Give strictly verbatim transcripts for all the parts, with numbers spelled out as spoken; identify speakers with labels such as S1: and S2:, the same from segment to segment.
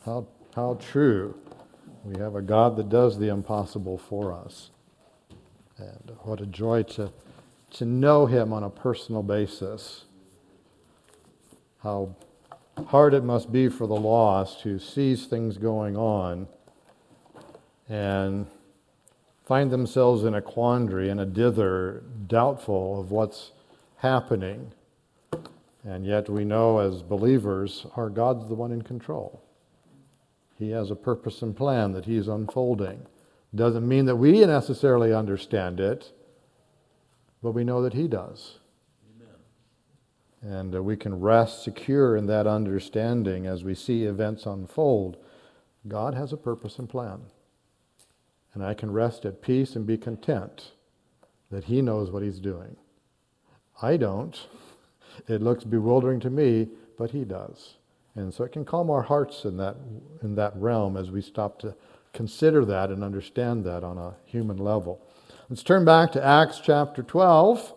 S1: How, how true. We have a God that does the impossible for us. And what a joy to, to know Him on a personal basis. How hard it must be for the lost who sees things going on and find themselves in a quandary, in a dither, doubtful of what's happening. And yet we know as believers, our God's the one in control. He has a purpose and plan that He's unfolding. Doesn't mean that we necessarily understand it, but we know that He does. Amen. And uh, we can rest secure in that understanding as we see events unfold. God has a purpose and plan. And I can rest at peace and be content that He knows what He's doing. I don't. It looks bewildering to me, but He does. And so it can calm our hearts in that in that realm as we stop to consider that and understand that on a human level. Let's turn back to Acts chapter twelve.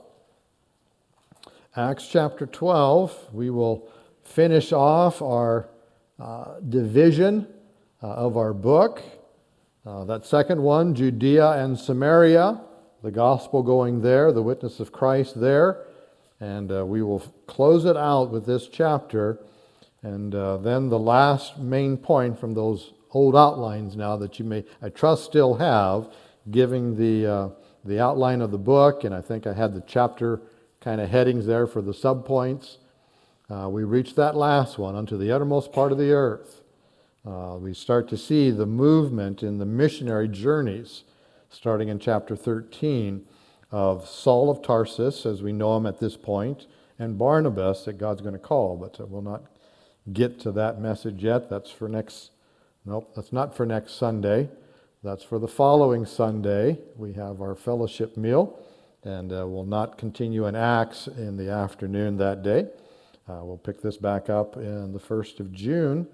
S1: Acts chapter twelve, we will finish off our uh, division uh, of our book. Uh, that second one, Judea and Samaria, the gospel going there, the witness of Christ there. And uh, we will close it out with this chapter. And uh, then the last main point from those old outlines now that you may, I trust, still have, giving the, uh, the outline of the book. And I think I had the chapter kind of headings there for the subpoints. Uh, we reached that last one, unto the uttermost part of the earth. Uh, we start to see the movement in the missionary journeys, starting in chapter thirteen, of Saul of Tarsus, as we know him at this point, and Barnabas that God's going to call. But uh, we'll not get to that message yet. That's for next, nope, that's not for next Sunday. That's for the following Sunday. We have our fellowship meal, and uh, we'll not continue in Acts in the afternoon that day. Uh, we'll pick this back up in the first of June.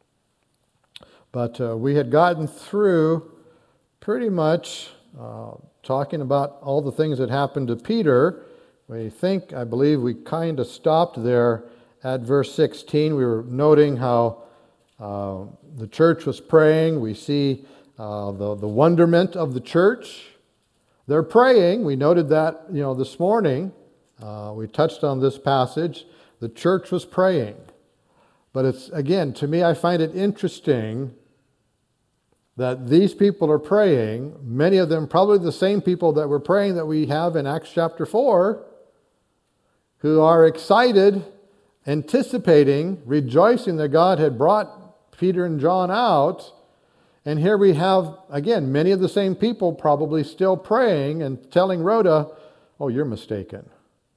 S1: But uh, we had gotten through pretty much uh, talking about all the things that happened to Peter. We think, I believe we kind of stopped there at verse sixteen. We were noting how uh, the church was praying. We see uh, the, the wonderment of the church. They're praying. We noted that, you know, this morning. Uh, we touched on this passage. The church was praying. But it's, again, to me, I find it interesting that these people are praying, many of them probably the same people that were praying that we have in Acts chapter four, who are excited, anticipating, rejoicing that God had brought Peter and John out. And here we have, again, many of the same people probably still praying and telling Rhoda, oh, you're mistaken.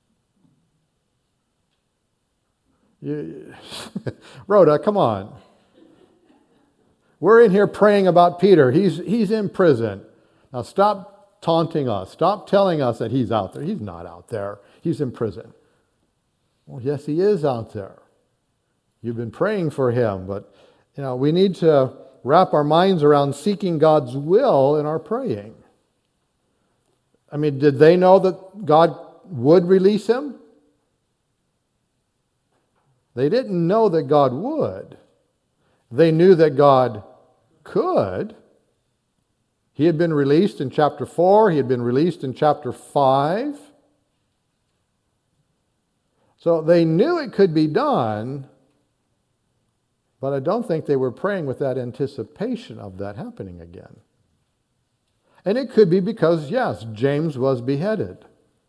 S1: You, Rhoda, come on. We're in here praying about Peter. He's, he's in prison. Now stop taunting us. Stop telling us that he's out there. He's not out there. He's in prison. Well, yes, he is out there. You've been praying for him, but you know, we need to wrap our minds around seeking God's will in our praying. I mean, did they know that God would release him? They didn't know that God would. They knew that God could. He had been released in chapter four. He had been released in chapter five. So they knew it could be done, but I don't think they were praying with that anticipation of that happening again. And it could be because, yes, James was beheaded.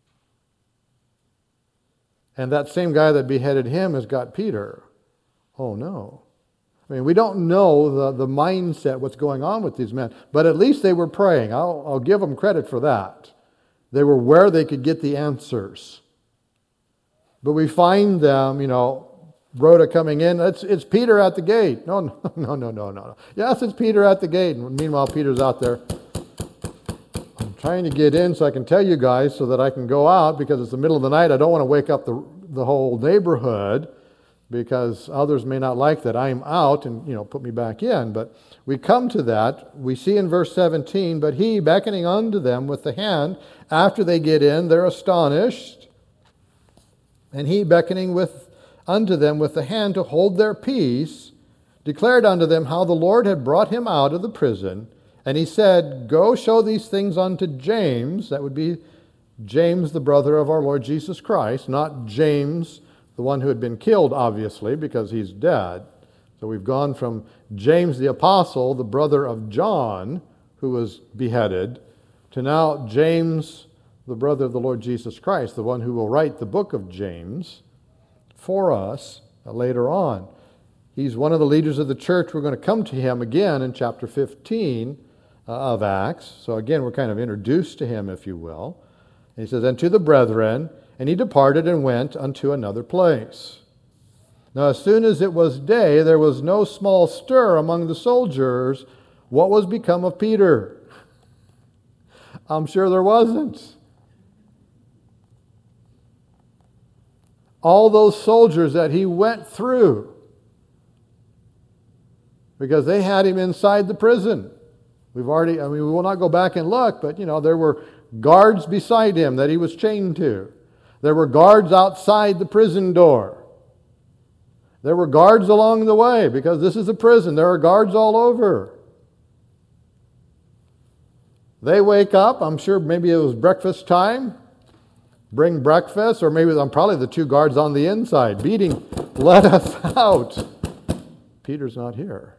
S1: And that same guy that beheaded him has got Peter. Oh, no. I mean, we don't know the, the mindset, what's going on with these men, but at least they were praying. I'll, I'll give them credit for that. They were where they could get the answers. But we find them, you know, Rhoda coming in, it's, it's Peter at the gate. No, no, no, no, no, no. Yes, it's Peter at the gate. And meanwhile, Peter's out there. I'm trying to get in so I can tell you guys so that I can go out because it's the middle of the night. I don't want to wake up the, the whole neighborhood, because others may not like that I'm out and, you know, put me back in. But we come to that. We see in verse seventeen, but he, beckoning unto them with the hand, after they get in, they're astonished. And he, beckoning with unto them with the hand to hold their peace, declared unto them how the Lord had brought him out of the prison. And he said, Go show these things unto James. That would be James, the brother of our Lord Jesus Christ, not James, the one who had been killed, obviously, because he's dead. So we've gone from James the apostle, the brother of John, who was beheaded, to now James, the brother of the Lord Jesus Christ, the one who will write the book of James for us later on. He's one of the leaders of the church. We're going to come to him again in chapter fifteen uh, of Acts. So again, we're kind of introduced to him, if you will. And he says, And to the brethren, and he departed and went unto another place. Now as soon as it was day, there was no small stir among the soldiers. What was become of Peter? I'm sure there wasn't. All those soldiers that he went through, because they had him inside the prison. We've already, I mean, we will not go back and look, but, you know, there were guards beside him that he was chained to. There were guards outside the prison door. There were guards along the way, because this is a prison. There are guards all over. They wake up. I'm sure maybe it was breakfast time. Bring breakfast, or maybe I'm probably the two guards on the inside beating, Let us out. Peter's not here.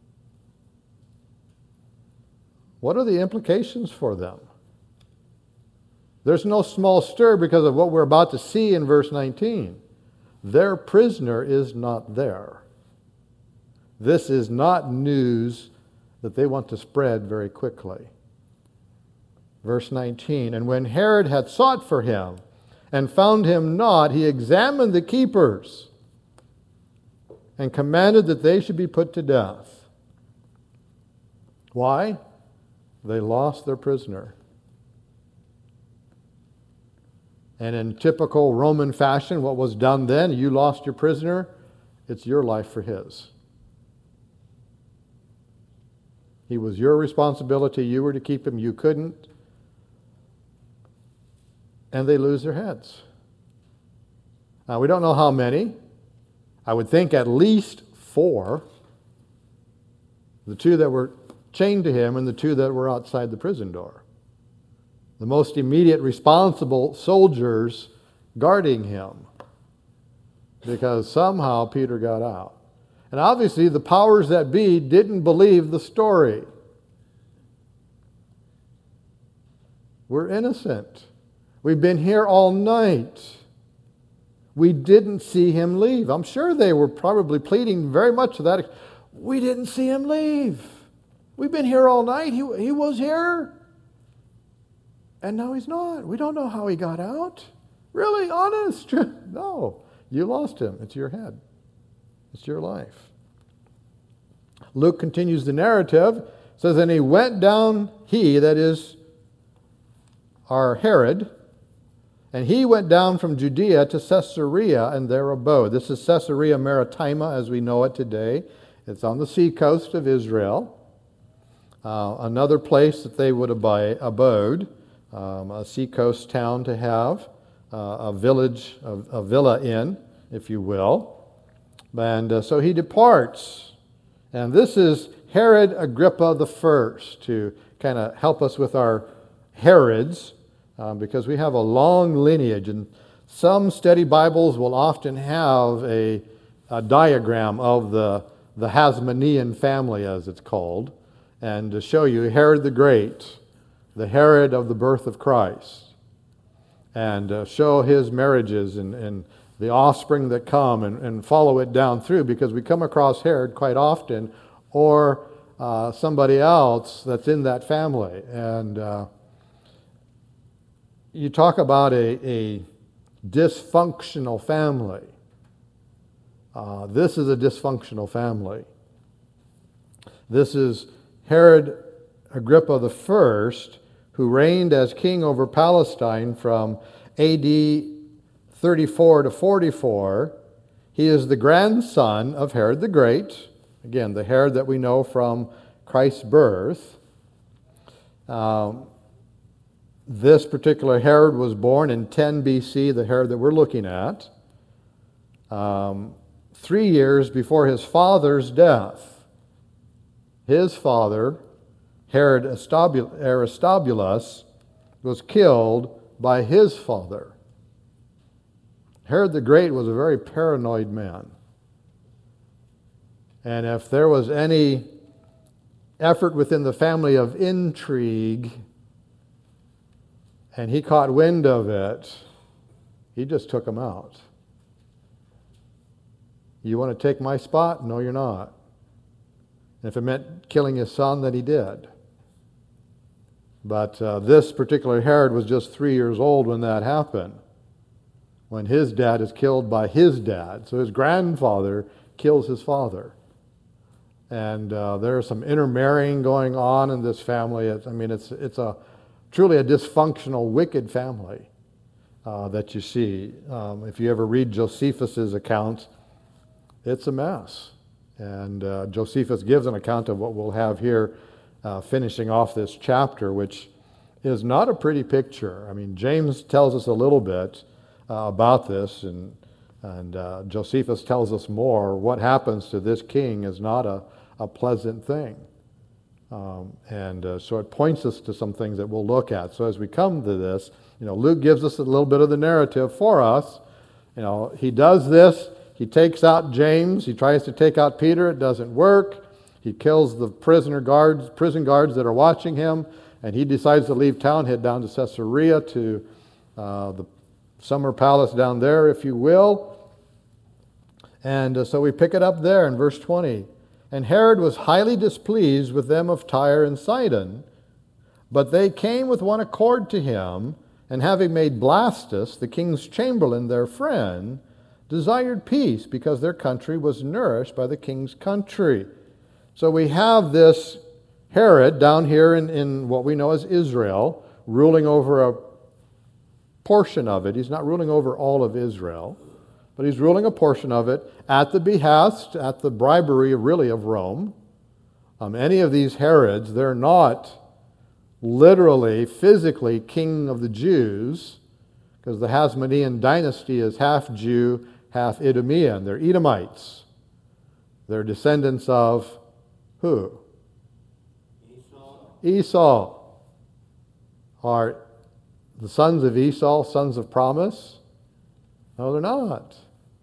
S1: What are the implications for them? There's no small stir because of what we're about to see in verse nineteen. Their prisoner is not there. This is not news that they want to spread very quickly. Verse nineteen, And when Herod had sought for him and found him not, he examined the keepers and commanded that they should be put to death. Why? They lost their prisoner. And in typical Roman fashion, what was done then, you lost your prisoner, it's your life for his. He was your responsibility. You were to keep him. You couldn't. And they lose their heads. Now, we don't know how many. I would think at least four. The two that were chained to him and the two that were outside the prison door. The most immediate responsible soldiers guarding him. Because somehow Peter got out. And obviously the powers that be didn't believe the story. We're innocent. We've been here all night. We didn't see him leave. I'm sure they were probably pleading very much to that. We didn't see him leave. We've been here all night. He, he was here. And now he's not. We don't know how he got out. Really? Honest? No. You lost him. It's your head. It's your life. Luke continues the narrative. Says, And he went down, he, that is our Herod, and he went down from Judea to Caesarea and there abode. This is Caesarea Maritima as we know it today. It's on the seacoast of Israel. Uh, another place that they would abide, abode, um, a seacoast town to have, uh, a village, a, a villa in, if you will. And uh, so he departs. And this is Herod Agrippa the First, to kind of help us with our Herods, uh, because we have a long lineage. And some study Bibles will often have a, a diagram of the, the Hasmonean family, as it's called, and to show you Herod the Great, the Herod of the birth of Christ, and uh, show his marriages and, and the offspring that come, and, and follow it down through, because we come across Herod quite often, or uh, somebody else that's in that family. And uh, you talk about a, a dysfunctional family. Uh, this is a dysfunctional family. This is Herod Agrippa the First, who reigned as king over Palestine from A D thirty-four to forty-four. He is the grandson of Herod the Great. Again, the Herod that we know from Christ's birth. Um, this particular Herod was born in ten B C, the Herod that we're looking at. Um, three years before his father's death. His father, Herod Aristobulus, was killed by his father. Herod the Great was a very paranoid man. And if there was any effort within the family of intrigue, and he caught wind of it, he just took them out. You want to take my spot? No, you're not. And if it meant killing his son, then he did. But uh, this particular Herod was just three years old when that happened, when his dad is killed by his dad. So his grandfather kills his father. And uh, there's some intermarrying going on in this family. It's, I mean, it's it's a truly a dysfunctional, wicked family uh, that you see. Um, if you ever read Josephus's account, it's a mess. And uh, Josephus gives an account of what we'll have here, uh, finishing off this chapter, which is not a pretty picture. I mean, James tells us a little bit uh, about this, and and uh, Josephus tells us more. What happens to this king is not a, a pleasant thing. Um, and uh, so it points us to some things that we'll look at. So as we come to this, you know, Luke gives us a little bit of the narrative for us. You know, he does this. He takes out James. He tries to take out Peter. It doesn't work. He kills the prisoner guards, prison guards that are watching him, and he decides to leave town, head down to Caesarea to uh, the summer palace down there, if you will. And uh, so we pick it up there in verse twenty. And Herod was highly displeased with them of Tyre and Sidon, but they came with one accord to him, and having made Blastus, the king's chamberlain, their friend, desired peace, because their country was nourished by the king's country. So we have this Herod down here in, in what we know as Israel, ruling over a portion of it. He's not ruling over all of Israel, but he's ruling a portion of it at the behest, at the bribery, really, of Rome. Um, any of these Herods, they're not literally, physically king of the Jews, because the Hasmonean dynasty is half Jew, half Idumean. They're Edomites. They're descendants of who? Esau. Esau. Are the sons of Esau sons of promise? No, they're not.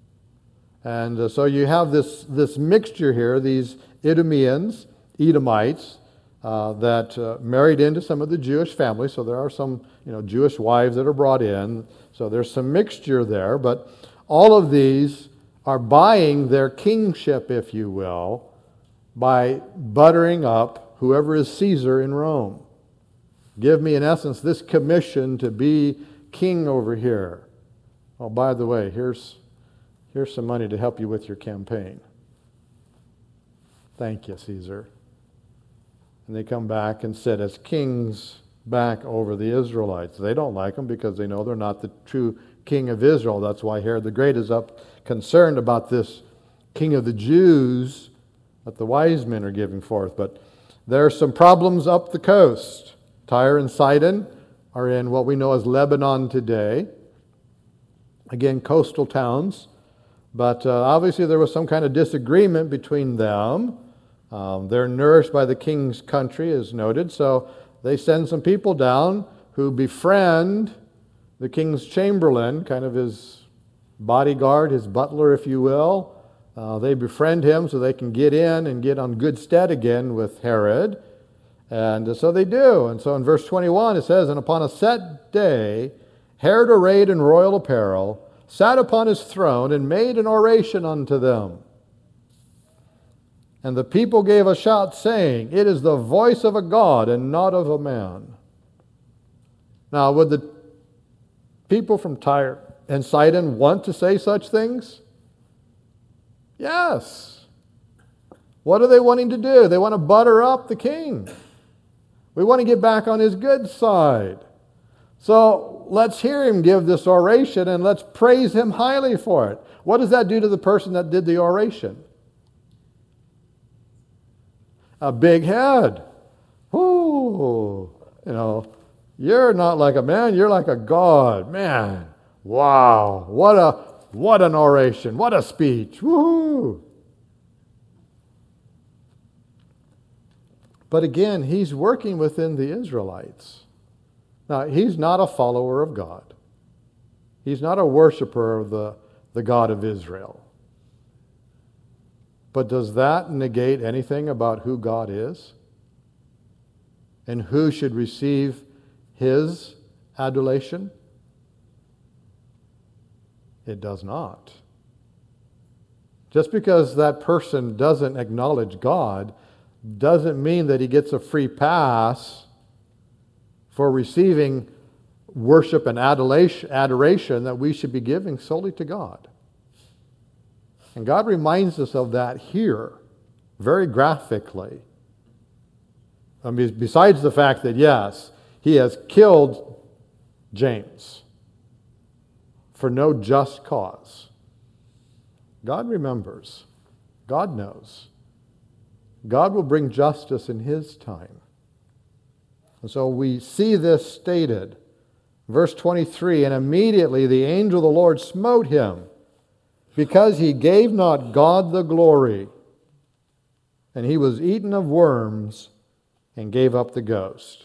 S1: And uh, so you have this, this mixture here, these Idumeans, Edomites, uh, that uh, married into some of the Jewish families. So there are some, you know, Jewish wives that are brought in. So there's some mixture there. But all of these are buying their kingship, if you will, by buttering up whoever is Caesar in Rome. Give me, in essence, this commission to be king over here. Oh, by the way, here's, here's some money to help you with your campaign. Thank you, Caesar. And they come back and sit as kings back over the Israelites. They don't like them because they know they're not the true king of Israel. That's why Herod the Great is up concerned about this king of the Jews that the wise men are giving forth. But there are some problems up the coast. Tyre and Sidon are in what we know as Lebanon today. Again, coastal towns. But uh, obviously there was some kind of disagreement between them. Um, they're nourished by the king's country, as noted. So they send some people down who befriend the king's chamberlain, kind of his bodyguard, his butler, if you will. Uh, they befriend him so they can get in and get on good stead again with Herod. And so they do. And so in verse twenty-one it says, and upon a set day, Herod, arrayed in royal apparel, sat upon his throne and made an oration unto them. And the people gave a shout, saying, it is the voice of a God and not of a man. Now, would the people from Tyre and Sidon want to say such things? Yes. What are they wanting to do? They want to butter up the king. We want to get back on his good side. So let's hear him give this oration and let's praise him highly for it. What does that do to the person that did the oration? A big head. Ooh, you know, you're not like a man, you're like a god. Man, wow, what a What an oration. What a speech. Woohoo! But again, he's working within the Israelites. Now, he's not a follower of God. He's not a worshiper of the, the God of Israel. But does that negate anything about who God is? And who should receive his adulation? It does not. Just because that person doesn't acknowledge God doesn't mean that he gets a free pass for receiving worship and adulation, adoration that we should be giving solely to God. And God reminds us of that here very graphically. I mean, besides the fact that, yes, he has killed James for no just cause. God remembers. God knows. God will bring justice in his time. And so we see this stated. Verse twenty-three, and immediately the angel of the Lord smote him, because he gave not God the glory. And he was eaten of worms and gave up the ghost.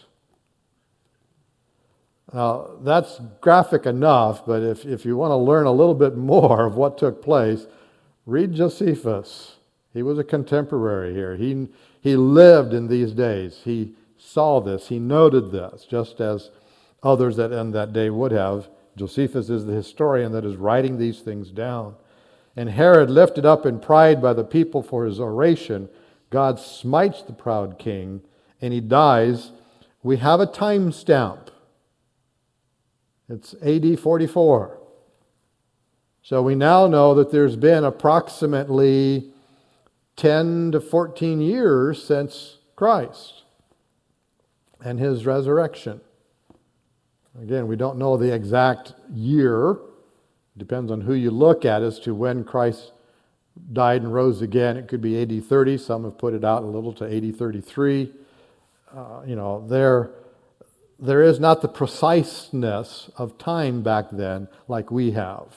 S1: Now, that's graphic enough, but if, if you want to learn a little bit more of what took place, read Josephus. He was a contemporary here. He, he lived in these days. He saw this. He noted this, just as others that in that day would have. Josephus is the historian that is writing these things down. And Herod, lifted up in pride by the people for his oration, God smites the proud king, and he dies. We have a time stamp. It's A D forty-four. So we now know that there's been approximately ten to fourteen years since Christ and his resurrection. Again, we don't know the exact year. It depends on who you look at as to when Christ died and rose again. It could be A D thirty. Some have put it out a little to A D thirty-three. Uh, you know, there, there is not the preciseness of time back then like we have.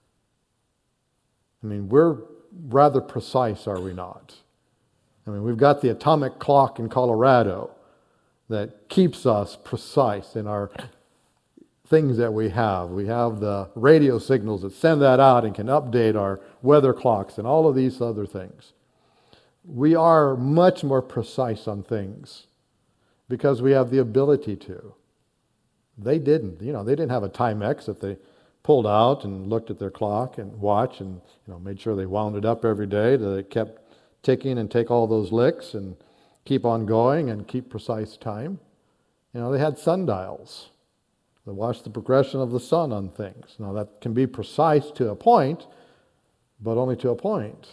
S1: I mean, we're rather precise, are we not? I mean, we've got the atomic clock in Colorado that keeps us precise in our things that we have. We have the radio signals that send that out and can update our weather clocks and all of these other things. We are much more precise on things because we have the ability to. They didn't. You know, they didn't have a Timex that they pulled out and looked at their clock and watch and, you know, made sure they wound it up every day, that it kept ticking and take all those licks and keep on going and keep precise time. You know, they had sundials that watch the progression of the sun on things. Now, that can be precise to a point, but only to a point.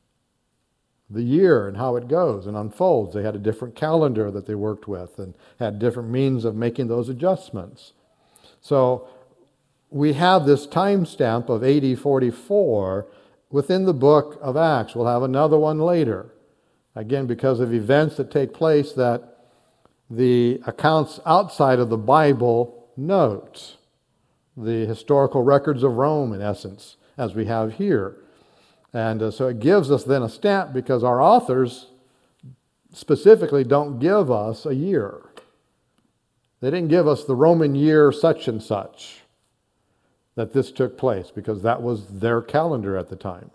S1: The year and how it goes and unfolds. They had a different calendar that they worked with and had different means of making those adjustments. So we have this time stamp of A D forty-four within the book of Acts. We'll have another one later. Again, because of events that take place that the accounts outside of the Bible note. The historical records of Rome, in essence, as we have here. And uh, so it gives us then a stamp because our authors specifically don't give us a year. They didn't give us the Roman year such and such that this took place because that was their calendar at the time,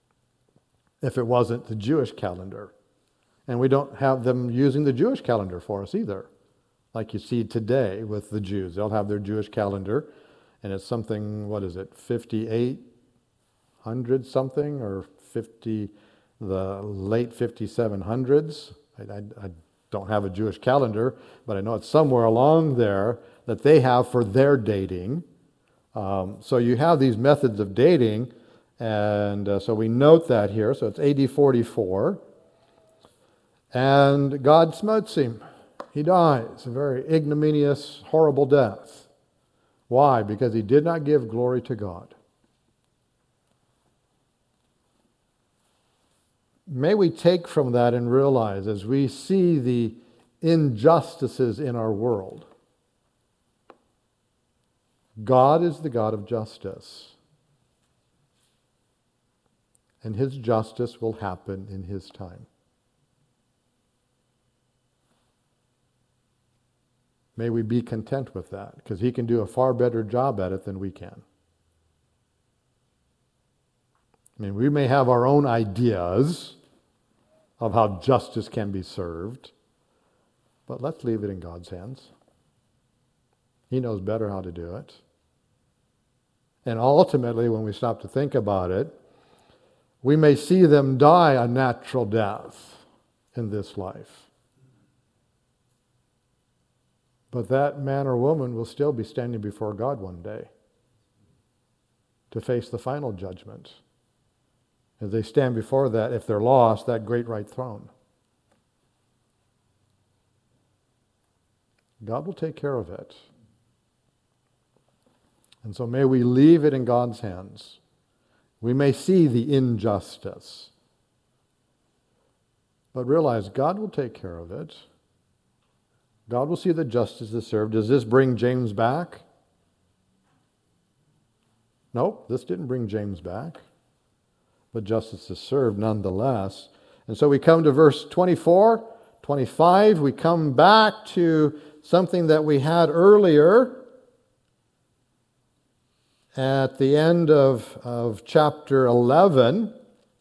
S1: if it wasn't the Jewish calendar. And we don't have them using the Jewish calendar for us either, like you see today with the Jews. They'll have their Jewish calendar, and it's something, what is it, fifty-eight hundred something, or fifty, the late fifty-seven hundreds. I, I, I don't have a Jewish calendar, but I know it's somewhere along there that they have for their dating. Um, so you have these methods of dating, and uh, so we note that here. So it's A D forty-four. And God smotes him. He dies a very ignominious, horrible death. Why? Because he did not give glory to God. May we take from that and realize, as we see the injustices in our world, God is the God of justice. and his justice will happen in his time. May we be content with that, because he can do a far better job at it than we can. I mean, we may have our own ideas of how justice can be served, but let's leave it in God's hands. He knows better how to do it. And ultimately, when we stop to think about it, we may see them die a natural death in this life. But that man or woman will still be standing before God one day to face the final judgment. As they stand before that, if they're lost, that great white throne. God will take care of it. And so may we leave it in God's hands. We may see the injustice, but realize God will take care of it. God will see that justice is served. Does this bring James back? Nope, this didn't bring James back. But justice is served nonetheless. And so we come to verse twenty-four, twenty-five. We come back to something that we had earlier at the end of, of chapter eleven.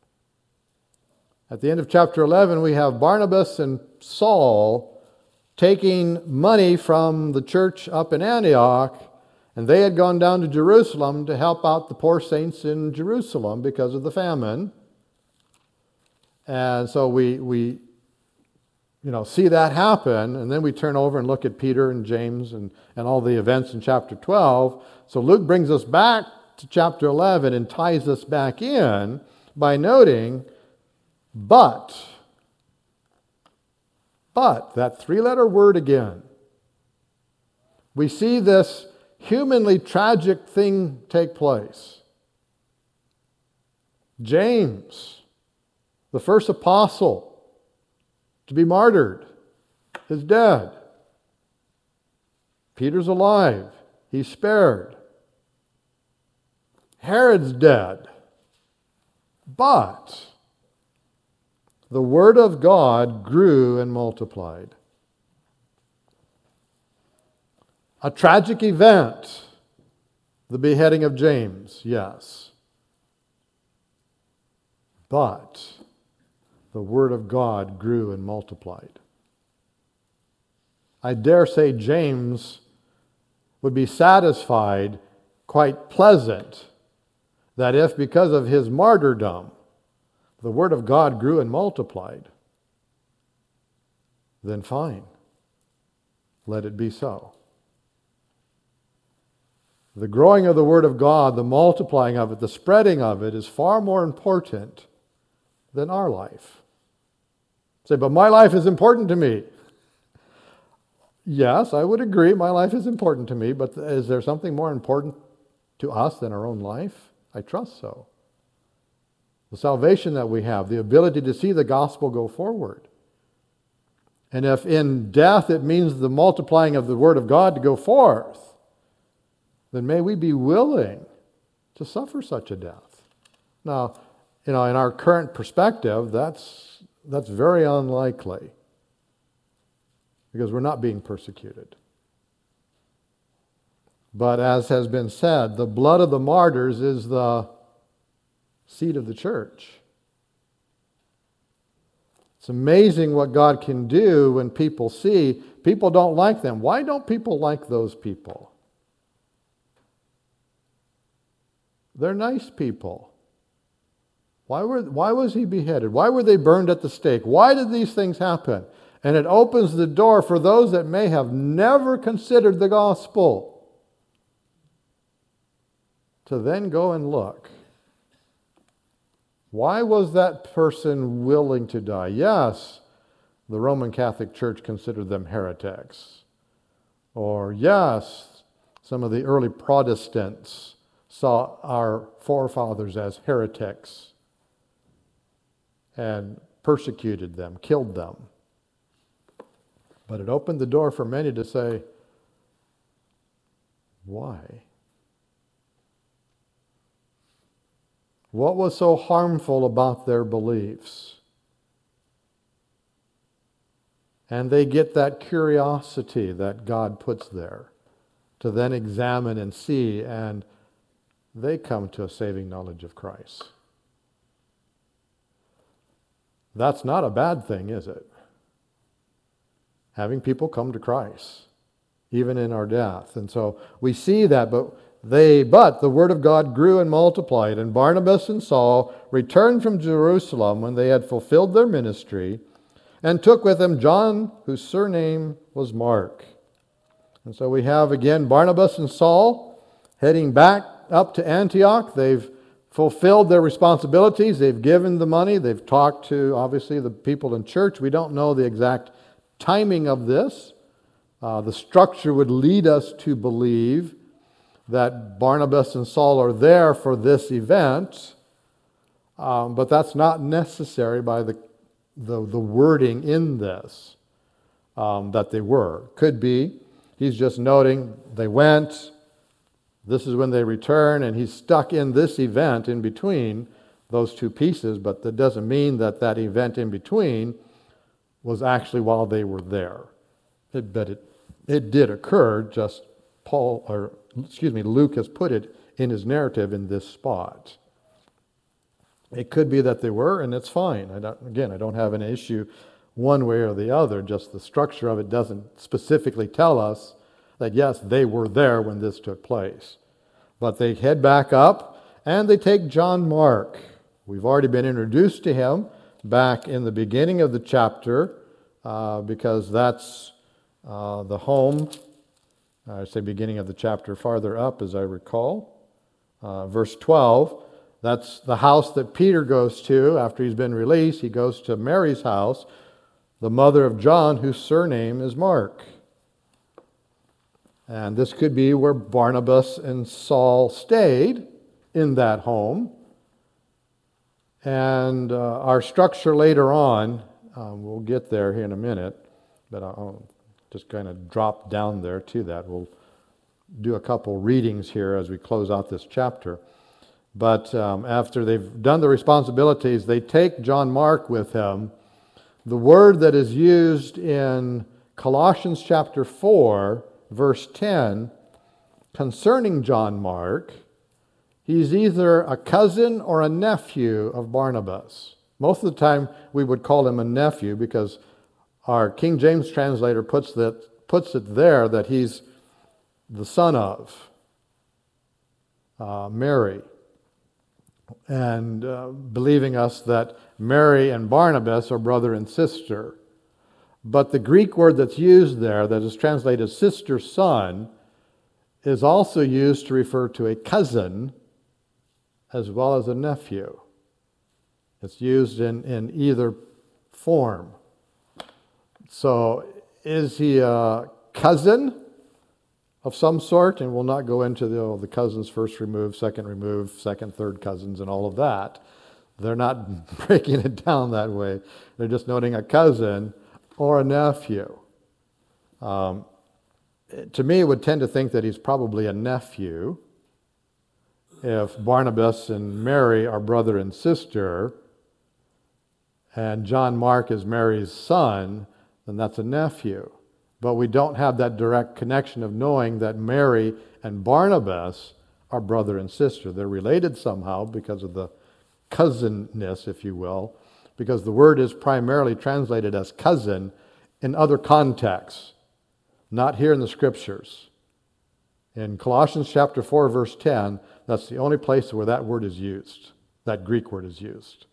S1: At the end of chapter eleven, we have Barnabas and Saul taking money from the church up in Antioch, and they had gone down to Jerusalem to help out the poor saints in Jerusalem because of the famine. And so we, we you know, see that happen, and then we turn over and look at Peter and James and, and all the events in chapter twelve. So Luke brings us back to chapter eleven and ties us back in by noting, but, but, that three-letter word again. We see this humanly tragic thing take place. James, the first apostle to be martyred, is dead. Peter's alive. He's spared. Herod's dead. But the word of God grew and multiplied. A tragic event, the beheading of James, yes. But the word of God grew and multiplied. I dare say James would be satisfied, quite pleasant, that if because of his martyrdom, the word of God grew and multiplied, then fine, let it be so. The growing of the Word of God, the multiplying of it, the spreading of it is far more important than our life. Say, but my life is important to me. Yes, I would agree, my life is important to me, but is there something more important to us than our own life? I trust so. The salvation that we have, the ability to see the gospel go forward. And if in death it means the multiplying of the Word of God to go forth, then may we be willing to suffer such a death. Now, you know, in our current perspective, that's, that's very unlikely because we're not being persecuted. But as has been said, the blood of the martyrs is the seed of the church. It's amazing what God can do when people see. People don't like them. Why don't people like those people? They're nice people. Why were, why was he beheaded? Why were they burned at the stake? Why did these things happen? And it opens the door for those that may have never considered the gospel to then go and look. Why was that person willing to die? Yes, the Roman Catholic Church considered them heretics. Or yes, some of the early Protestants saw our forefathers as heretics and persecuted them, killed them. But it opened the door for many to say, why? What was so harmful about their beliefs? And they get that curiosity that God puts there to then examine and see, and they come to a saving knowledge of Christ. That's not a bad thing, is it? Having people come to Christ, even in our death. And so we see that, but they, but the word of God grew and multiplied, and Barnabas and Saul returned from Jerusalem when they had fulfilled their ministry, and took with them John, whose surname was Mark. And so we have again Barnabas and Saul heading back up to Antioch. They've fulfilled their responsibilities. They've given the money. They've talked to, obviously, the people in church. We don't know the exact timing of this. Uh, the structure would lead us to believe that Barnabas and Saul are there for this event, um, but that's not necessary by the, the, the wording in this, um, that they were. Could be. He's just noting they went, this is when they return, and he's stuck in this event in between those two pieces, but that doesn't mean that that event in between was actually while they were there. It, but it, it did occur, just Paul, or excuse me, Luke has put it in his narrative in this spot. It could be that they were, and it's fine. I don't, again, I don't have an issue one way or the other, just the structure of it doesn't specifically tell us that yes, they were there when this took place. But they head back up and they take John Mark. We've already been introduced to him back in the beginning of the chapter uh, because that's uh, the home, I say beginning of the chapter farther up as I recall, uh, verse twelve. That's the house that Peter goes to after he's been released. He goes to Mary's house, the mother of John, whose surname is Mark. And this could be where Barnabas and Saul stayed, in that home. And uh, our structure later on, um, we'll get there here in a minute, but I'll just kind of drop down there to that. We'll do a couple readings here as we close out this chapter. But um, after they've done the responsibilities, they take John Mark with him. The word that is used in Colossians chapter four, verse ten, concerning John Mark, he's either a cousin or a nephew of Barnabas. Most of the time we would call him a nephew because our King James translator puts that puts it there that he's the son of uh, Mary. And uh, believing us that Mary and Barnabas are brother and sister. But the Greek word that's used there, that is translated sister, son, is also used to refer to a cousin as well as a nephew. It's used in, in either form. So is he a cousin of some sort? And we'll not go into the, oh, the cousins first removed, second removed, second, third cousins, and all of that. They're not breaking it down that way. They're just noting a cousin or a nephew. Um, to me, it would tend to think that he's probably a nephew. If Barnabas and Mary are brother and sister, and John Mark is Mary's son, then that's a nephew. But we don't have that direct connection of knowing that Mary and Barnabas are brother and sister. They're related somehow because of the cousinness, if you will, because the word is primarily translated as cousin in other contexts, not here in the Scriptures. In Colossians chapter four, verse ten, that's the only place where that word is used, that Greek word is used.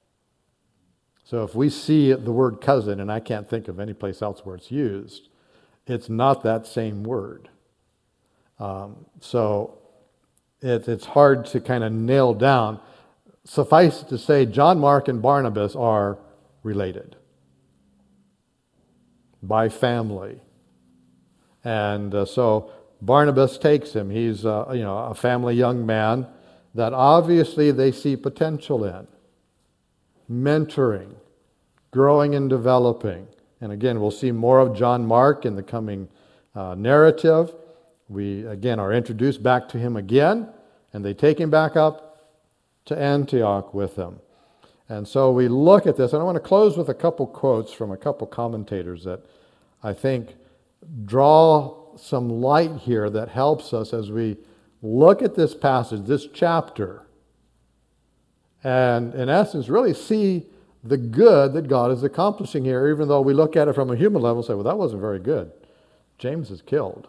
S1: So if we see the word cousin, and I can't think of any place else where it's used, it's not that same word. Um, so it, it's hard to kind of nail down. Suffice it to say, John Mark and Barnabas are related by family. And uh, so Barnabas takes him. He's uh, you know, a family young man that obviously they see potential in. Mentoring, growing and developing. And again, we'll see more of John Mark in the coming uh, narrative. We, again, are introduced back to him again, and they take him back up to Antioch with him. And so we look at this, and I want to close with a couple quotes from a couple commentators that I think draw some light here that helps us as we look at this passage, this chapter, and in essence really see the good that God is accomplishing here, even though we look at it from a human level and say, well, that wasn't very good. James is killed.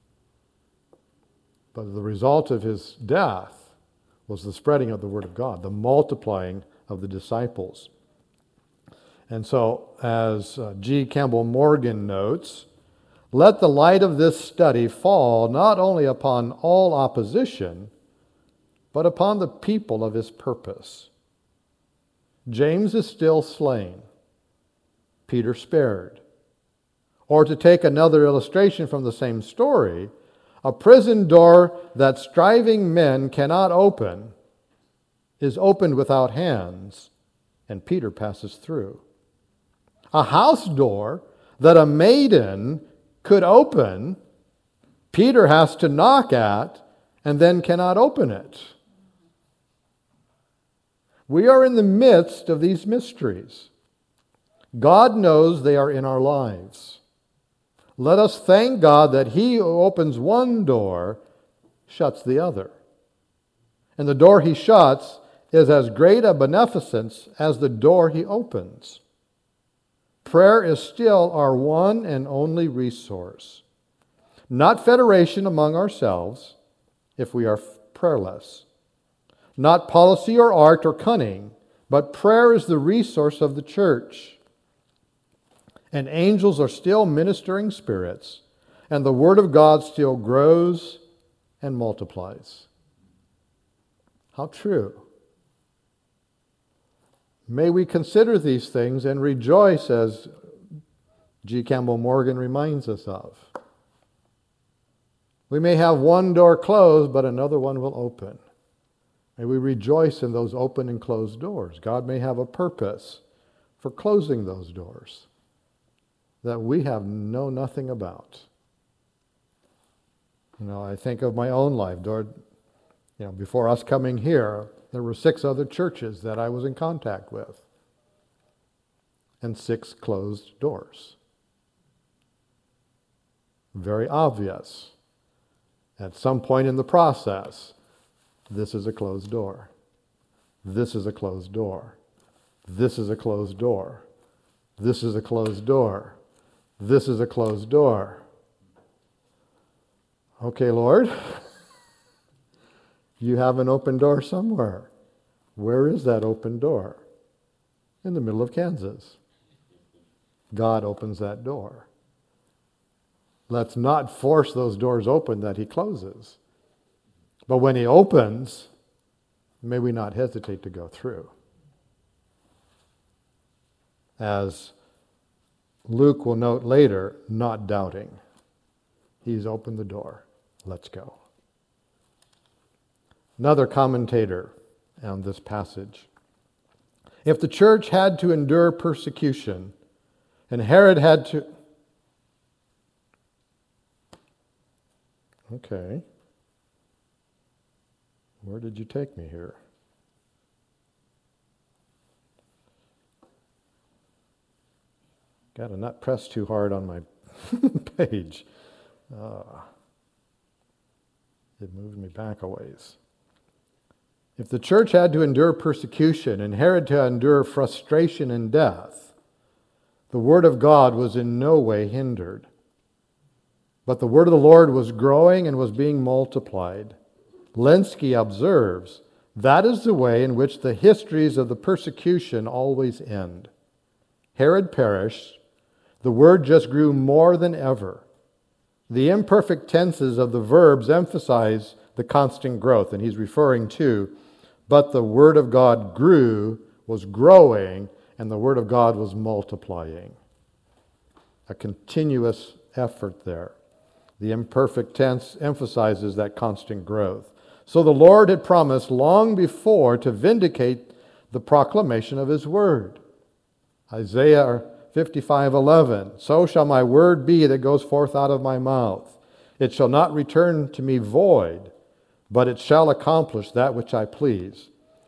S1: But the result of his death was the spreading of the word of God, the multiplying of the disciples. And so, as uh, G. Campbell Morgan notes, let the light of this study fall not only upon all opposition, but upon the people of his purpose. James is still slain, Peter spared. Or to take another illustration from the same story, a prison door that striving men cannot open is opened without hands, and Peter passes through. A house door that a maiden could open, Peter has to knock at and then cannot open it. We are in the midst of these mysteries. God knows they are in our lives. Let us thank God that He who opens one door shuts the other. And the door He shuts is as great a beneficence as the door He opens. Prayer is still our one and only resource. Not federation among ourselves if we are prayerless. Not policy or art or cunning, but prayer is the resource of the church. And angels are still ministering spirits, and the Word of God still grows and multiplies. How true. May we consider these things and rejoice, as G. Campbell Morgan reminds us of. We may have one door closed, but another one will open. May we rejoice in those open and closed doors. God may have a purpose for closing those doors that we have know nothing about. You know, I think of my own life. You know, before us coming here, there were six other churches that I was in contact with, and six closed doors. Very obvious. At some point in the process, this is a closed door. This is a closed door. This is a closed door. This is a closed door. This is a closed door. Okay, Lord, you have an open door somewhere. Where is that open door? In the middle of Kansas. God opens that door. Let's not force those doors open that He closes. But when He opens, may we not hesitate to go through. As Luke will note later, not doubting. He's opened the door. Let's go. Another commentator on this passage. If the church had to endure persecution, and Herod had to... Okay. Where did you take me here? Got to not press too hard on my page. Uh, it moved me back a ways. If the church had to endure persecution and Herod to endure frustration and death, the word of God was in no way hindered. But the word of the Lord was growing and was being multiplied. Lenski observes, that is the way in which the histories of the persecution always end. Herod perished. The word just grew more than ever. The imperfect tenses of the verbs emphasize the constant growth, and he's referring to, but the word of God grew, was growing, and the word of God was multiplying. A continuous effort there. The imperfect tense emphasizes that constant growth. So the Lord had promised long before to vindicate the proclamation of His word. Isaiah fifty-five eleven, so shall my word be that goes forth out of my mouth. It shall not return to me void, but it shall accomplish that which I please,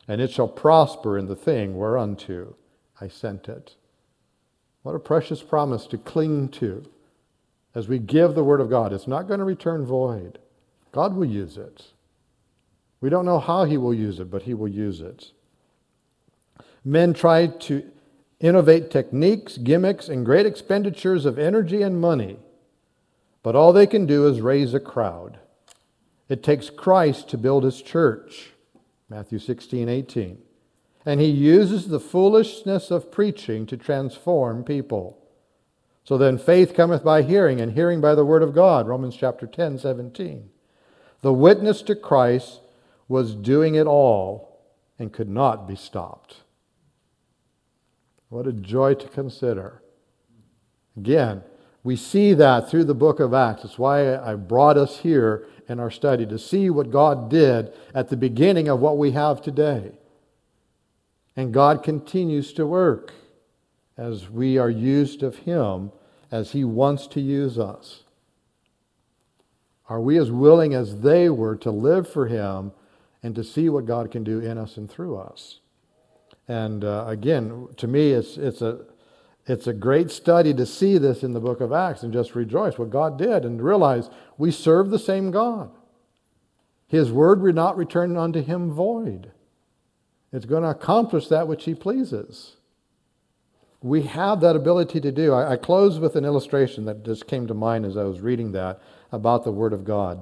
S1: and it shall prosper in the thing whereunto I sent it. What a precious promise to cling to as we give the Word of God. It's not going to return void. God will use it. We don't know how He will use it, but He will use it. Men try to innovate techniques, gimmicks, and great expenditures of energy and money, but all they can do is raise a crowd. It takes Christ to build His church, Matthew sixteen, eighteen. And He uses the foolishness of preaching to transform people. So then faith cometh by hearing, and hearing by the word of God, Romans chapter ten, seventeen. The witness to Christ was doing it all and could not be stopped. What a joy to consider. Again, we see that through the book of Acts. That's why I brought us here in our study, to see what God did at the beginning of what we have today. And God continues to work as we are used of Him as He wants to use us. Are we as willing as they were to live for Him and to see what God can do in us and through us? And uh, again, to me, it's it's a it's a great study to see this in the book of Acts and just rejoice what God did and realize we serve the same God. His word will not return unto Him void. It's going to accomplish that which He pleases. We have that ability to do. I, I close with an illustration that just came to mind as I was reading that about the Word of God.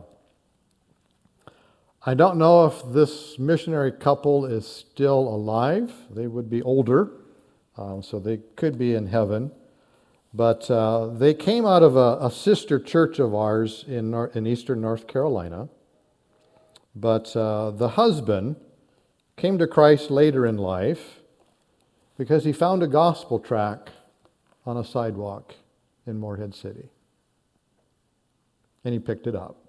S1: I don't know if this missionary couple is still alive. They would be older, um, so they could be in heaven. But uh, they came out of a, a sister church of ours in, Nor- in eastern North Carolina. But uh, the husband came to Christ later in life because he found a gospel tract on a sidewalk in Morehead City. And he picked it up.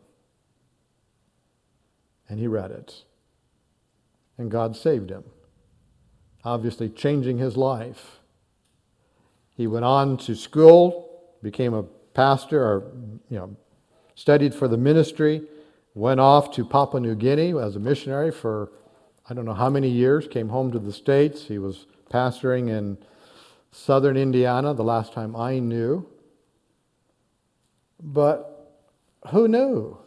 S1: And he read it. And God saved him, obviously changing his life. He went on to school, became a pastor, or you know, studied for the ministry, went off to Papua New Guinea as a missionary for I don't know how many years, came home to the States. He was pastoring in southern Indiana the last time I knew. But who knew?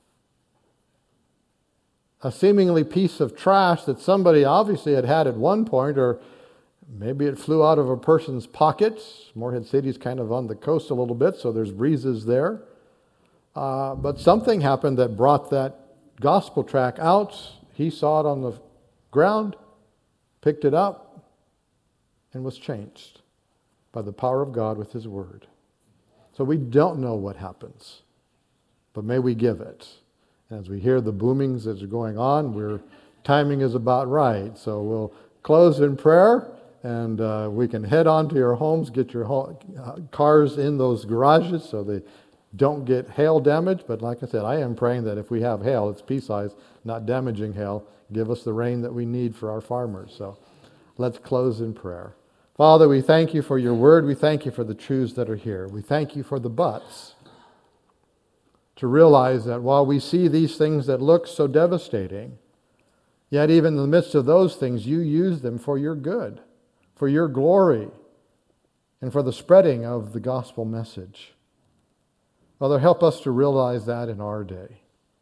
S1: A seemingly piece of trash that somebody obviously had had at one point, or maybe it flew out of a person's pockets. Morehead City is kind of on the coast a little bit, so there's breezes there. Uh, but something happened that brought that gospel tract out. He saw it on the ground, picked it up, and was changed by the power of God with His Word. So we don't know what happens, but may we give it. And as we hear the boomings that are going on, we're, timing is about right. So we'll close in prayer, and uh, we can head on to your homes, get your ho- uh, cars in those garages so they don't get hail damage. But like I said, I am praying that if we have hail, it's pea-sized, not damaging hail. Give us the rain that we need for our farmers. So let's close in prayer. Father, we thank You for Your word. We thank You for the truths that are here. We thank You for the buts. To realize that while we see these things that look so devastating, yet even in the midst of those things, You use them for Your good, for Your glory, and for the spreading of the gospel message. Father, help us to realize that in our day.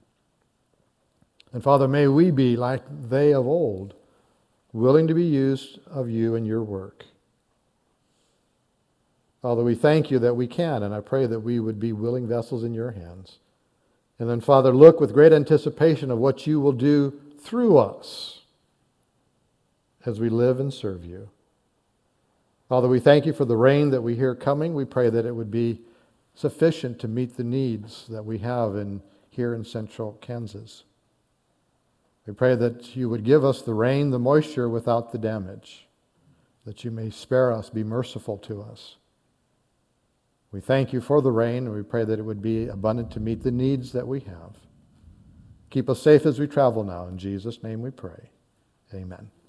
S1: And Father, may we be like they of old, willing to be used of You and Your work. Father, we thank You that we can, and I pray that we would be willing vessels in Your hands. And then, Father, look with great anticipation of what You will do through us as we live and serve You. Father, we thank You for the rain that we hear coming. We pray that it would be sufficient to meet the needs that we have in here in central Kansas. We pray that You would give us the rain, the moisture without the damage, that You may spare us, be merciful to us. We thank You for the rain, and we pray that it would be abundant to meet the needs that we have. Keep us safe as we travel now. In Jesus' name we pray. Amen.